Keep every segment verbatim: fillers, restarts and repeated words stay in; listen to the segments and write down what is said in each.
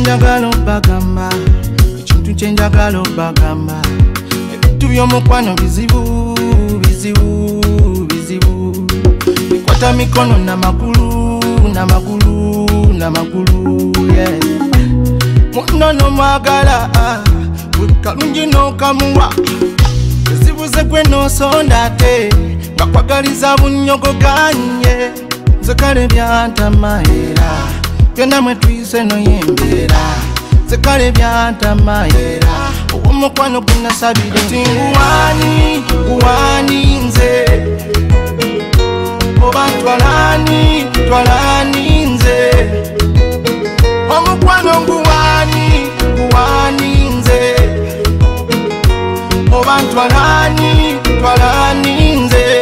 chenjagala bagamba ekintu chenjagala bagamba ebintu byomukwano bizibu bizibu bizibu bikwata mikono na magulu na magulu na magulu yeah munono mwagala kalungi nokamuwa zibuze gwe nosonda te nga kwagaliza bunyogo ganye zekale byantamayera byonna mwe tuyise noyembera zekale byantamayera omukwano gunasabire tinguwani guwani nze oba twalani twalani nze omukwano guwani guwani nze oba twalani twalani nze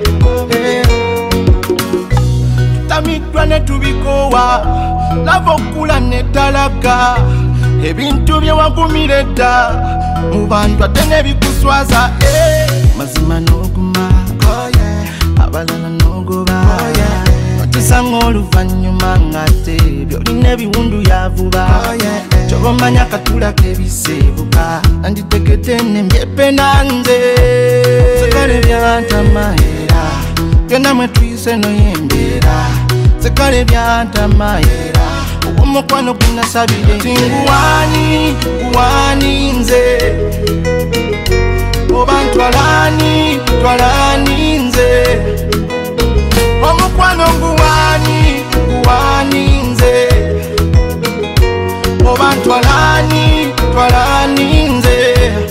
tutamidwa ne tubikowa lava okula ne talaga ebintu bye wagumire dda mu bantu ate ne bikuswaza mazima n'oguma abalala n'ogoba otusanga oluvannyuma ng'ate byolina ebiwundu yavuba kyoba omanya akatula k'ebiseebuka nanditegedde nembyepe nanze zekale byantamayera byonna mwe tuyise noyembera zekale byantamayera omukwano gunasabire tinguwani guwani nze oba twalani twalani nze omukwano guwani guwani nze oba twalani twalani nze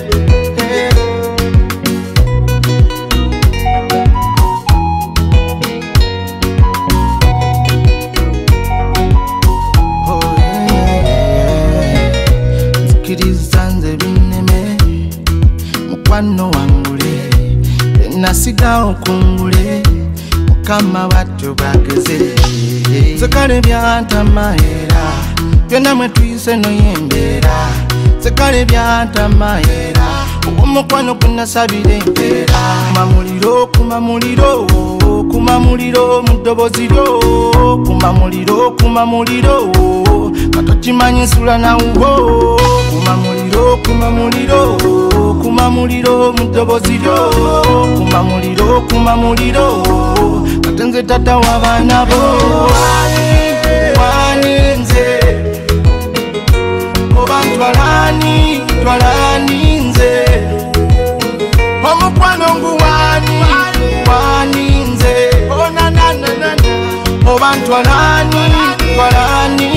mukwano wangule nasiga okungule mukama batyo bageze zekale byantamayera byonna mwe tuyise noyembera zekale byantamayera omukwano gunasabire empeera kumamuliro kumamuliro kumamuliro mudoboziro kumamuliro kumamuliro katokimanyi nsula nawuwo kumamuliro kumamuliro kumamuliro mudoboziro kumamuliro kumamuliro katenze tata w'abaana bo wani nze oba twalani twalani nze omukwano nguwani wani nze oba twalani twalani